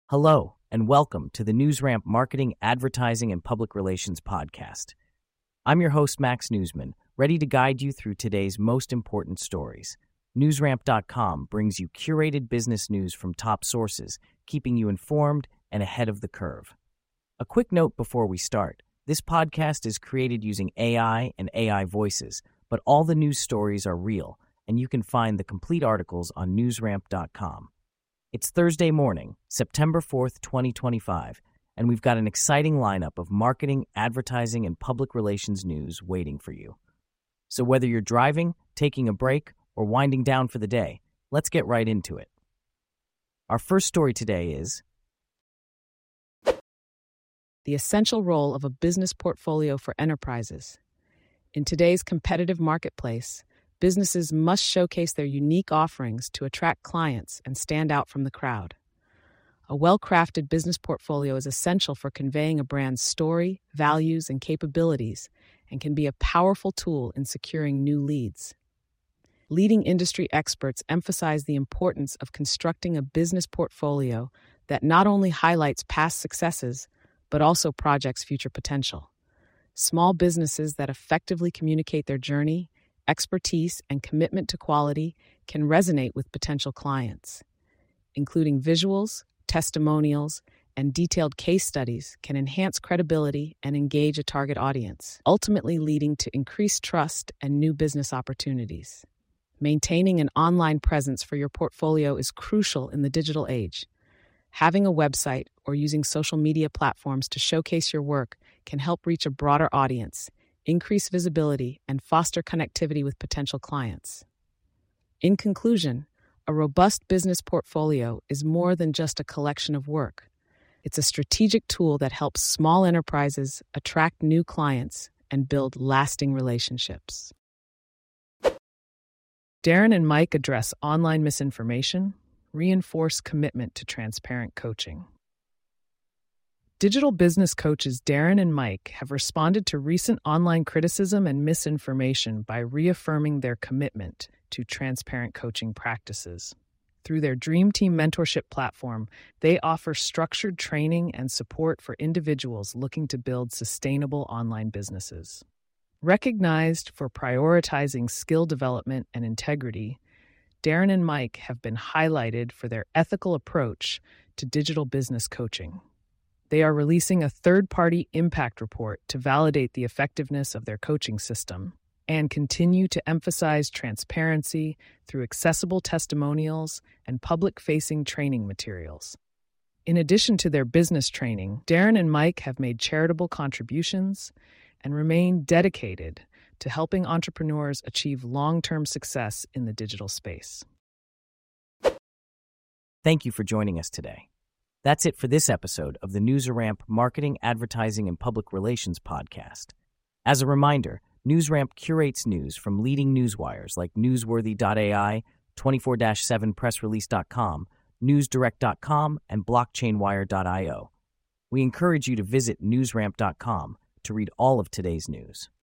Hello, and welcome to the NewsRamp Marketing, Advertising, and Public Relations podcast. I'm your host, Max Newsman, ready to guide you through today's most important stories. NewsRamp.com brings you curated business news from top sources, keeping you informed and ahead of the curve. A quick note before we start. This podcast is created using AI and AI voices, but all the news stories are real, and you can find the complete articles on NewsRamp.com. It's Thursday morning, September 4th, 2025, and we've got an exciting lineup of marketing, advertising, and public relations news waiting for you. So whether you're driving, taking a break, or winding down for the day, let's get right into it. Our first story today is the essential role of a business portfolio for enterprises. In today's competitive marketplace, businesses must showcase their unique offerings to attract clients and stand out from the crowd. A well-crafted business portfolio is essential for conveying a brand's story, values, and capabilities, and can be a powerful tool in securing new leads. Leading industry experts emphasize the importance of constructing a business portfolio that not only highlights past successes, but also projects future potential. Small businesses that effectively communicate their journey, expertise, and commitment to quality can resonate with potential clients. Including visuals, testimonials, and detailed case studies can enhance credibility and engage a target audience, ultimately leading to increased trust and new business opportunities. Maintaining an online presence for your portfolio is crucial in the digital age. Having a website or using social media platforms to showcase your work can help reach a broader audience, increase visibility, and foster connectivity with potential clients. In conclusion, a robust business portfolio is more than just a collection of work. It's a strategic tool that helps small enterprises attract new clients and build lasting relationships. Darren and Mike address online misinformation, reinforce commitment to transparent coaching. Digital business coaches Darren and Mike have responded to recent online criticism and misinformation by reaffirming their commitment to transparent coaching practices. Through their Dream Team mentorship platform, they offer structured training and support for individuals looking to build sustainable online businesses. Recognized for prioritizing skill development and integrity, Darren and Mike have been highlighted for their ethical approach to digital business coaching. They are releasing a third-party impact report to validate the effectiveness of their coaching system and continue to emphasize transparency through accessible testimonials and public-facing training materials. In addition to their business training, Darren and Mike have made charitable contributions and remain dedicated to helping entrepreneurs achieve long-term success in the digital space. Thank you for joining us today. That's it for this episode of the NewsRamp Marketing, Advertising, and Public Relations podcast. As a reminder, NewsRamp curates news from leading newswires like Newsworthy.ai, 24/7pressrelease.com, NewsDirect.com, and BlockchainWire.io. We encourage you to visit NewsRamp.com to read all of today's news.